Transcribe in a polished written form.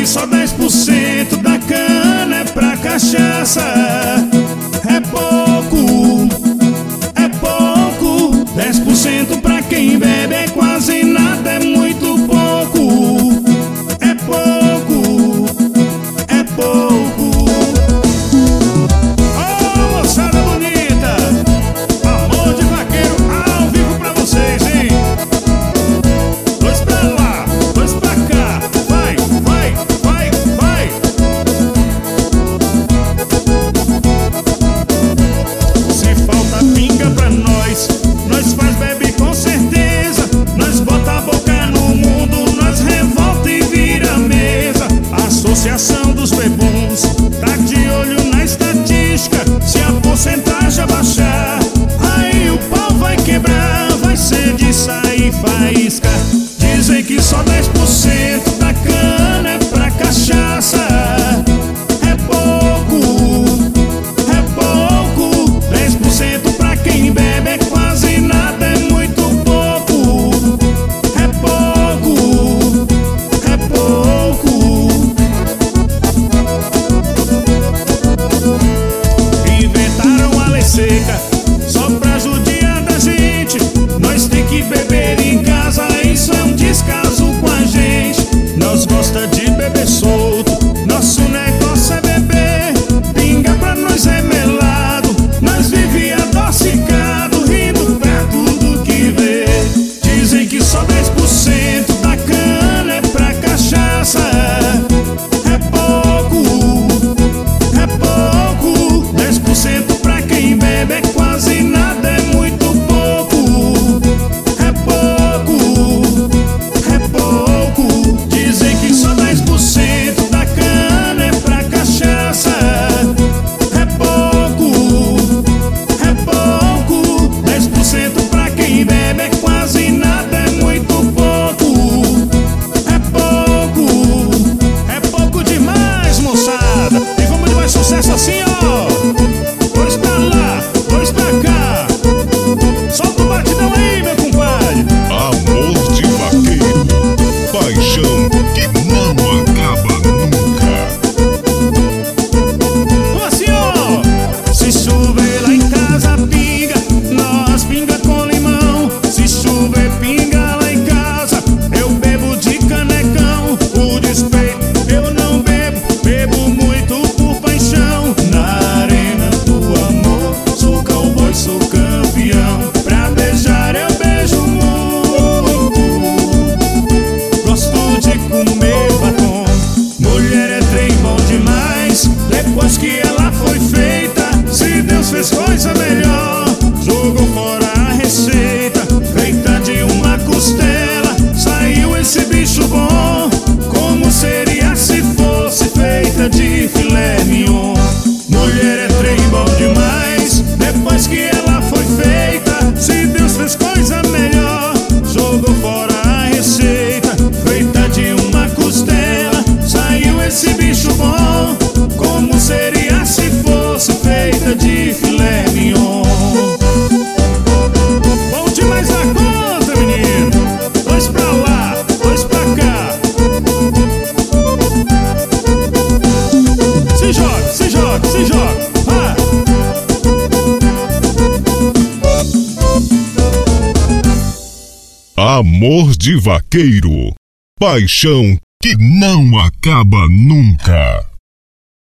que só 10% da cana é pra cachaça. É pouco, 10% pra quem bebe é quase nada, é muito pouco. É pouco, é pouco. Ô moçada bonita, Amor de Vaqueiro ao vivo pra vocês, hein? Dois pra lá, dois pra cá, vai, vai, vai, vai. Se falta pinga pra nós faz bebe com certeza. Nós bota a boca no mundo, nós revolta e vira mesa. A Associação dos Bebuns tá de olho na estatística. Se a porcentagem abaixar, aí o pau vai quebrar. Vai ser de sair faísca. Dizem que só 10% da cana é pra cachaça. É pouco, 10% pra quem bebe é quase nada, é muito pouco. É pouco, é pouco. Inventaram a lei seca só pra judiar da gente. Nós tem que beber em casa, isso é um descaso com a gente. Nós gosta de beber solto, nosso negócio é beber. Pinga pra nós é melado, nós vive adocicado, rindo pra tudo que vê. Dizem que só 10% da cana é pra cachaça. É pouco, 10% pra quem bebe é quase nada, é muito pouco. É pouco, dizem que só 10% da cana é pra cachaça. É pouco, 10% pra quem bebe é quase nada, é muito pouco. É pouco demais, moçada. E vamos de mais sucesso assim, ó. Dois pra lá, dois pra cá. Solta o batidão aí, meu compadre. Amor de Vaqueiro, paixão que não acaba nunca. Assim, ó. Se chover lá em casa, pinga, nós pinga com limão. Se chover, pinga lá em casa, eu bebo de canecão. O despeito eu não bebo, bebo muito por paixão. Na arena do amor, sou cowboy, sou campeão. Pra beijar eu beijo muito, gosto de comer batom. Mulher é trem bom demais, depois que ela foi feita. Se Deus fez coisa melhor, jogou fora a receita. Feita de uma costela, saiu esse bicho bom. Como seria se fosse feita de filé mignon? Mulher é trem bom demais, depois que ela foi feita. Se Deus fez coisa melhor, jogou fora a receita. Feita de uma costela, saiu esse bicho bom. Como seria se fosse feita de filé mignon? Bom demais a conta, menino. Dois pra lá, dois pra cá. Se joga, se joga, se joga. Vai. Amor de Vaqueiro, paixão que não acaba nunca.